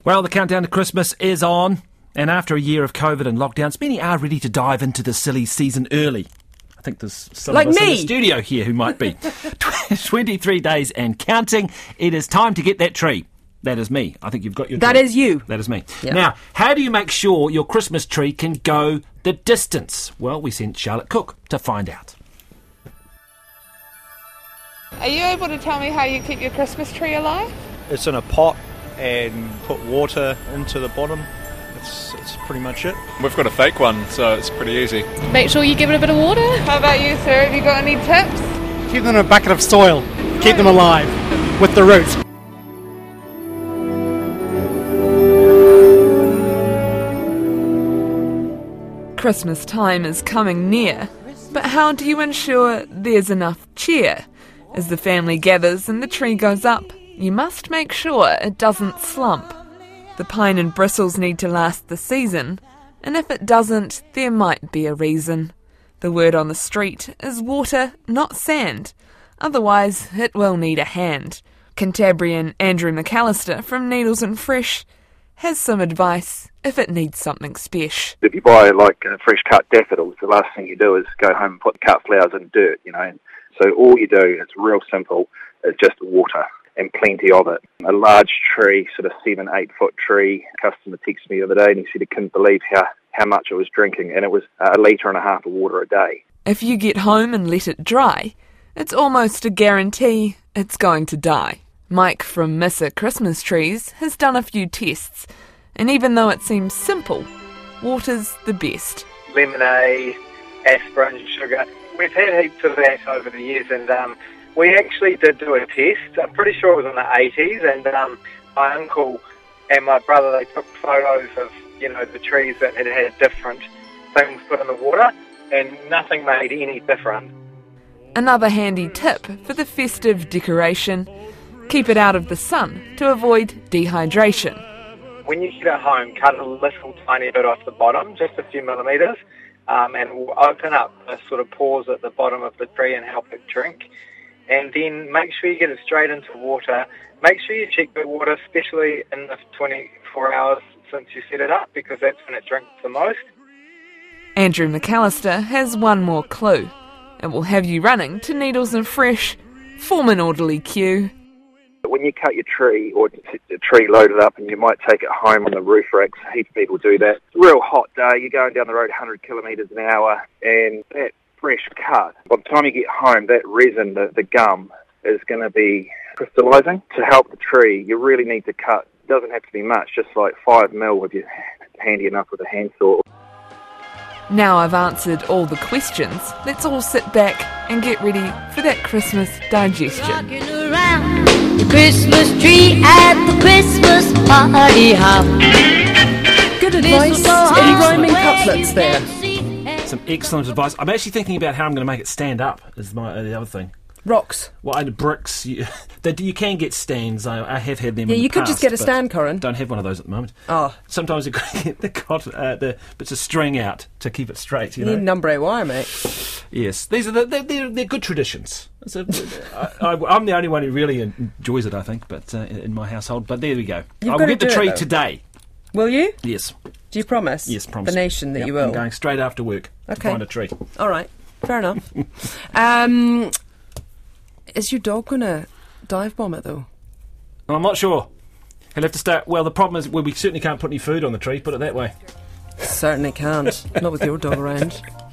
Well, the countdown to Christmas is on, and after a year of COVID and lockdowns, many are ready to dive into the silly season early. I think there's some like of us me in the studio here who might be. 23 days and counting. It is time to get that tree. That is me. I think you've got your tree. That is you. That is me. Yeah. Now, how do you make sure your Christmas tree can go the distance? Well, we sent Charlotte Cook to find out. Are you able to tell me how you keep your Christmas tree alive? It's in a pot and put water into the bottom. It's pretty much it. We've got a fake one, so it's pretty easy. Make sure you give it a bit of water. How about you, sir? Have you got any tips? Keep them in a bucket of soil. Keep them alive with the roots. Christmas time is coming near, but how do you ensure there's enough cheer? As the family gathers and the tree goes up, you must make sure it doesn't slump. The pine and bristles need to last the season, and if it doesn't, there might be a reason. The word on the street is water, not sand. Otherwise, it will need a hand. Cantabrian Andrew McAllister from Needles and Fresh has some advice if it needs something special. If you buy fresh cut daffodils, the last thing you do is go home and put the cut flowers in dirt, And so all you do, it's real simple, is just water and plenty of it. A large tree, sort of 7-8 foot tree, a customer texted me the other day and he said he couldn't believe how much it was drinking, and it was 1.5 litres of water a day. If you get home and let it dry, it's almost a guarantee it's going to die. Mike from Missa Christmas Trees has done a few tests, and even though it seems simple, water's the best. Lemonade, aspirin, sugar. We've had heaps of that over the years, and we actually did do a test. I'm pretty sure it was in the 80s, and my uncle and my brother, they took photos of, the trees that had different things put in the water, and nothing made any difference. Another handy tip for the festive decoration: keep it out of the sun to avoid dehydration. When you get it home, cut a little tiny bit off the bottom, just a few millimetres, and we'll open up the sort of pores at the bottom of the tree and help it drink. And then make sure you get it straight into water. Make sure you check the water, especially in the 24 hours since you set it up, because that's when it drinks the most. Andrew McAllister has one more clue. It will have you running to Needles and Fresh. Form an orderly queue. When you cut your tree, or the tree loaded up, and you might take it home on the roof racks, heaps of people do that. It's a real hot day, you're going down the road 100 kilometres an hour, and that fresh cut, by the time you get home, that resin, the gum, is going to be crystallising. To help the tree, you really need to cut. It doesn't have to be much, just like 5 mil if you're handy enough with a handsaw. Now I've answered all the questions, let's all sit back and get ready for that Christmas digestion. Rocking around the Christmas tree at the Christmas party hop. Good advice. Any rhyming couplets there? Some excellent advice. I'm actually thinking about how I'm going to make it stand up, is the other thing. Rocks. Well, bricks. You can get stands. I have had them in the you could past, just get a stand, Corin. Don't have one of those at the moment. Oh. Sometimes you've got to get the bits of string out to keep it straight, You need number 8 wire, mate. Yes. These are they're good traditions. I'm the only one who really enjoys it, I think, but in my household. But there we go. I will get the tree today. Will you? Yes. Do you promise? Yes, promise. The nation that you will. I'm going straight after work to find a tree. All right. Fair enough. Is your dog going to dive bomb it, though? I'm not sure. He'll have to start... Well, the problem is we certainly can't put any food on the tree, put it that way. Certainly can't. Not with your dog around.